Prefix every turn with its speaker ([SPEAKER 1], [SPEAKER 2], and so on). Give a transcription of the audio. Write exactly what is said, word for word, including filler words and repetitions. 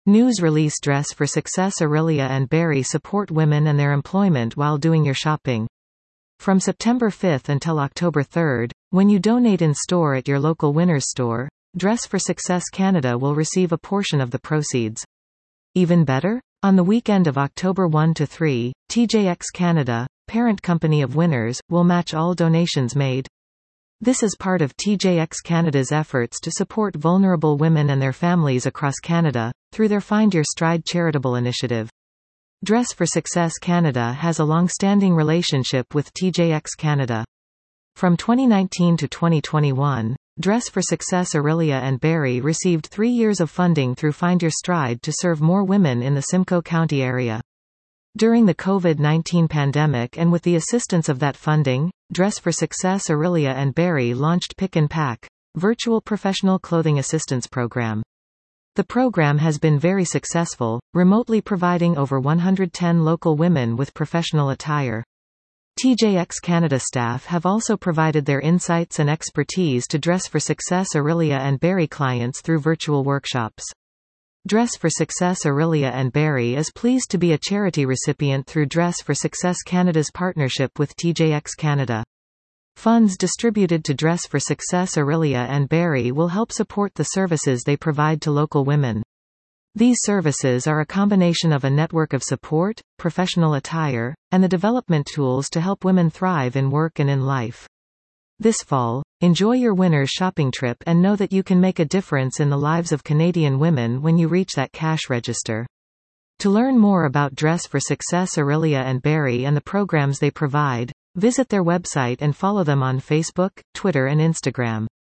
[SPEAKER 1] News release Dress for Success Aurelia and Barry support women and their employment while doing your shopping. From September fifth until October third, when you donate in store at your local Winners store, Dress for Success Canada will receive a portion of the proceeds. Even better? On the weekend of October first to third, T J X Canada, parent company of Winners, will match all donations made. This is part of T J X Canada's efforts to support vulnerable women and their families across Canada, through their Find Your Stride charitable initiative. Dress for Success Canada has a long-standing relationship with T J X Canada. From twenty nineteen to twenty twenty-one, Dress for Success Aurelia and Barry received three years of funding through Find Your Stride to serve more women in the Simcoe County area. During the COVID nineteen pandemic and with the assistance of that funding, Dress for Success Aurelia and Barry launched Pick and Pack, virtual professional clothing assistance program. The program has been very successful, remotely providing over one hundred ten local women with professional attire. T J X Canada staff have also provided their insights and expertise to Dress for Success Aurelia and Barry clients through virtual workshops. Dress for Success Aurelia and Barry is pleased to be a charity recipient through Dress for Success Canada's partnership with T J X Canada. Funds distributed to Dress for Success Aurelia and Barry will help support the services they provide to local women. These services are a combination of a network of support, professional attire, and the development tools to help women thrive in work and in life. This fall, enjoy your Winners shopping trip and know that you can make a difference in the lives of Canadian women when you reach that cash register. To learn more about Dress for Success Aurelia and Barry and the programs they provide, visit their website and follow them on Facebook, Twitter and Instagram.